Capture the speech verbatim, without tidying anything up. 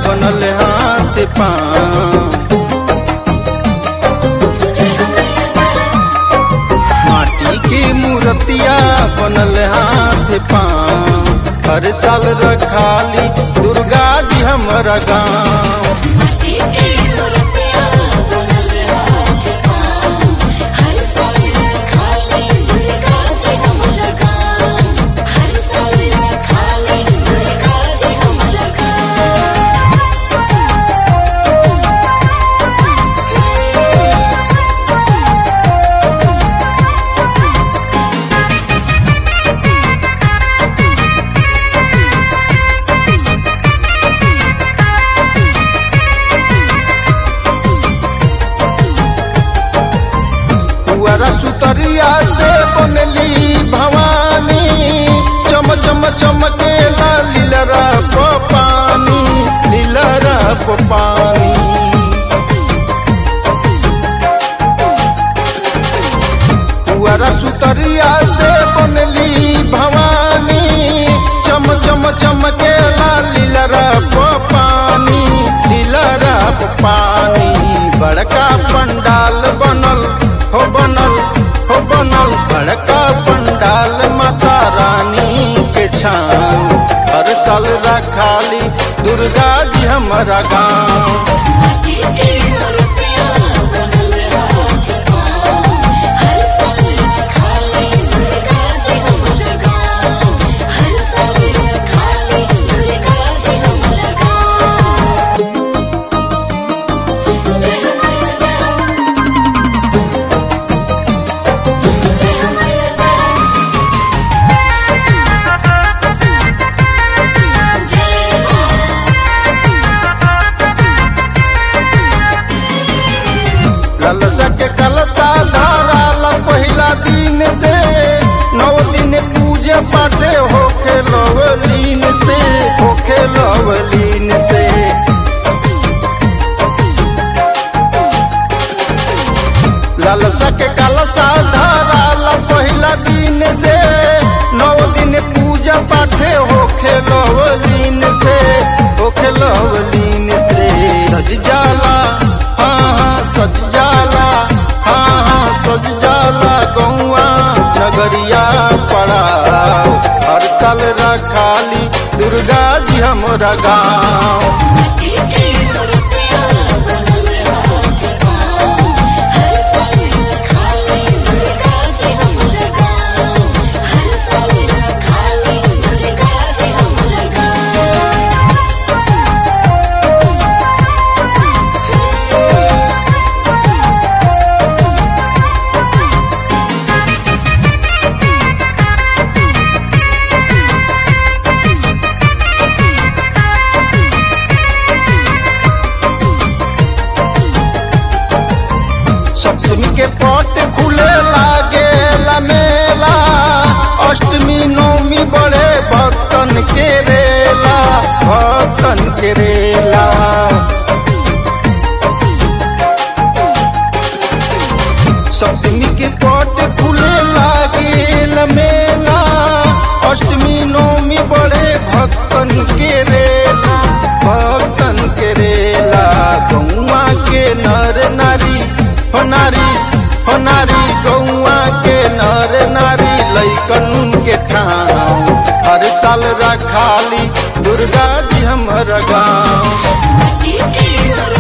बनल हाथ पाँव। माटी की मूर्तिया बनल हाथ पाँव, हर साल रखाली दुर्गा जी हमारा गाँव। सुतरिया से बनली भवानी, चम चम चमकेला लीलरा पानी, लीलरा पानी। पुअरा सुतरिया से बनली भवानी, चम चम चमकेला लीलरा पानी, लीलरा पानी। बड़का पंडाल बनल हो बनल हो बनल, बड़का पंडाल माता रानी के छाँव, हर साल रखाली दुर्गा जी हमारा गाँव। कलशा के कलशा धाराला पहिला दिन से, नौ दिन पूजे पाठे होखे लवलीन से, होखे लवलीन से। लालसा के कलशा धाराला पहिला दिन से, नौ दिन पूजा पाठे होखे लवलीन से, होखे लवलीन से। सज जाला हाँ हाँ सज जाला, हाँ हाँ सज जाला गौआ नगरिया पड़ाव, हर साल रखाली दुर्गा जी हमारा गाँव। सप्तमी के पट खुले लागेला मेला, अष्टमी नवमी बड़े भक्तन के रेला, भक्तन के रेला। सप्तमी के पट खुले लागेला मेला, अष्टमी नवमी बड़े भक्तन के रेला, भक्तन के रेला। गौआ के नर नारी हो नारी हो नारी, गौआ के नर नारी लइकन के ठाव, हर साल रखाली दुर्गा जी हमारा गाँव।